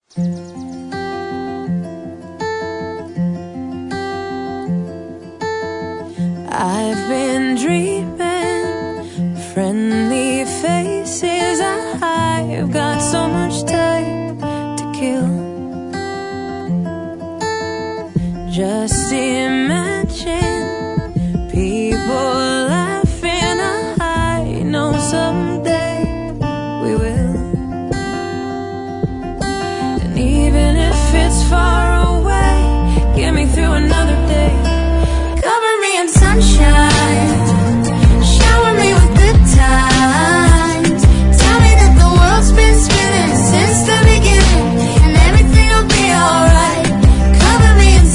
I've been dreaming friendly faces. I've got so much time to kill. Just imagine people laughing. I know someday we will. And even if it's far away, get me through another day. Cover me in sunshine, shower me with good times. Tell me that the world's been spinning since the beginning, and everything will be alright. Cover me in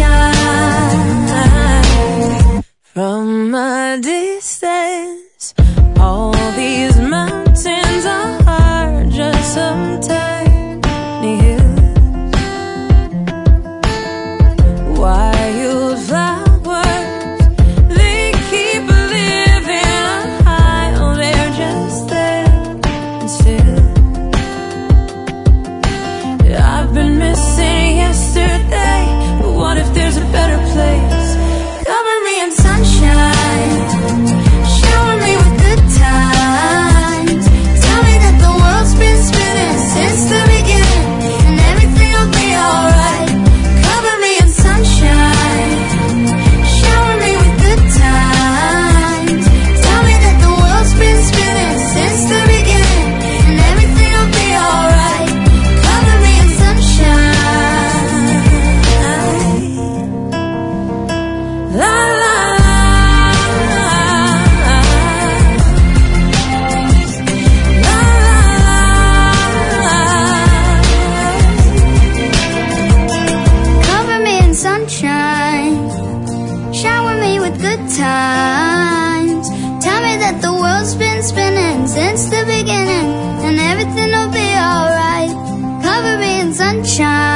sunshine. From a distance, all these mountains are just some tiny hills. Wildflowers, they keep living high. Oh, they're just there and still. I've been missing yesterday, but what if there's a better place? Cover me in sunshine, shower me with good times. Tell me that the world's been spinning since the beginning, and everything will be alright. Cover me in sunshine, shower me with good times. Tell me that the world's been spinning since the beginning, and everything will be alright. Cover me in sunshine. La la la, la la la. Cover me in sunshine, shower me with good times. Tell me that the world's been spinning since the beginning, and everything will be alright. Cover me in sunshine.